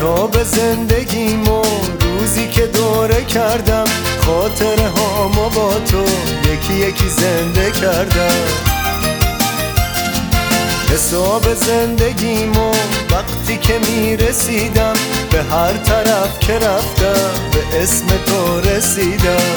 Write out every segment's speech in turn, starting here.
حساب زندگیم و روزی که دوره کردم، خاطره هامو با تو یکی یکی زنده کردم. حساب زندگیم و وقتی که میرسیدم، به هر طرف که رفتم به اسم تو رسیدم.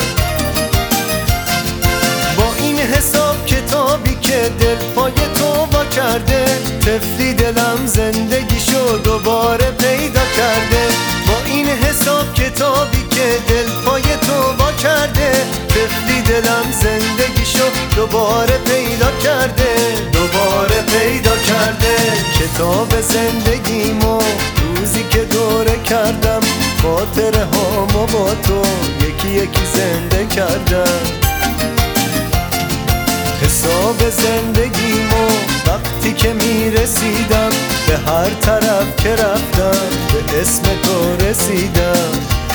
با این حساب کتابی که دل پای تو با کرده، طفلی دلم زندگیشو دوباره پیدا کرده. با این حساب کتابی که دل پای تو با کرده، طفلی دلم زندگیشو دوباره پیدا کرده، دوباره پیدا کرده. کتاب زندگیمو روزی که دوره کردم، خاطره هامو با تو یکی یکی زنده کردم. حساب زندگیمو وقتی که میرسیدم، به هر طرف که رفتم به اسم تو رسیدم.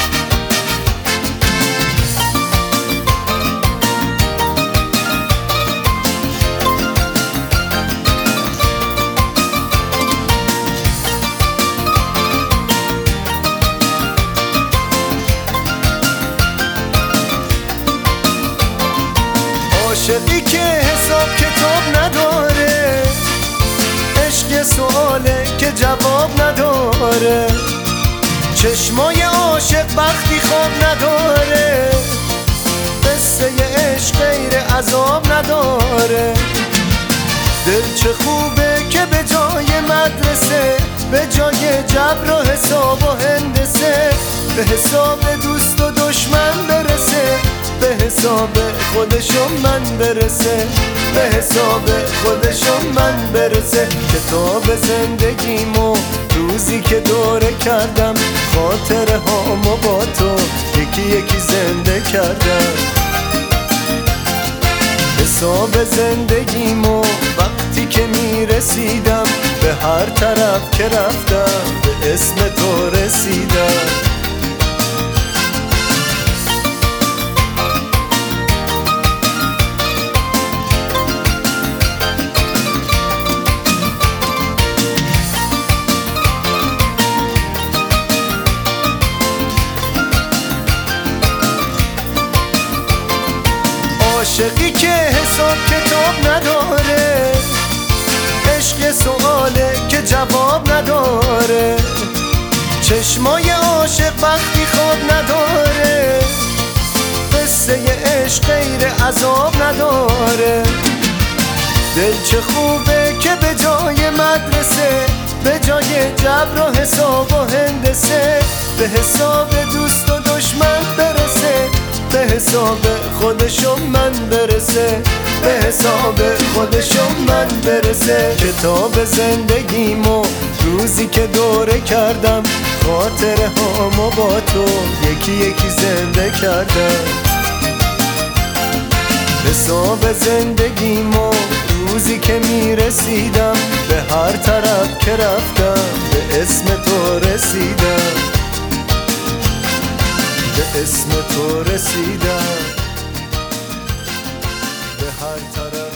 عاشقی که حساب کتاب نداره، عشق سواله که جواب نداره. چشمای عاشق وقتی خواب نداره، قصه عشق غیر عذاب نداره. دل چه خوبه که به جای مدرسه، به جای جبر و حساب و هندسه، به حساب دوست و دشمن برسه، به حساب خودشو من برسه، به حساب خودشو من برسه. کتاب زندگیمو روزی که دوره کردم، خاطره هامو با تو یکی یکی زنده کردم. حساب زندگیمو وقتی که میرسیدم، به هر طرف که رفتم به اسم تو رسیدم. عاشقی که حساب کتاب نداره، عشق سواله که جواب نداره. چشمای عاشق وقتی خواب نداره، قصه عشق غیر عذاب نداره. دل چه خوبه که به جای مدرسه، به جای جبر و حساب و هندسه، به حساب دوست و دشمن برسه، به حساب خودشو من برسه، به حساب خودشو من برسه. کتاب زندگیمو روزی که دوره کردم، خاطره هامو با تو یکی یکی زنده کردم. حساب زندگیمو روزی که میرسیدم، به هر طرف که رفتم به اسم تو رسیدم، به اسم تو رسیدم، به هر طرف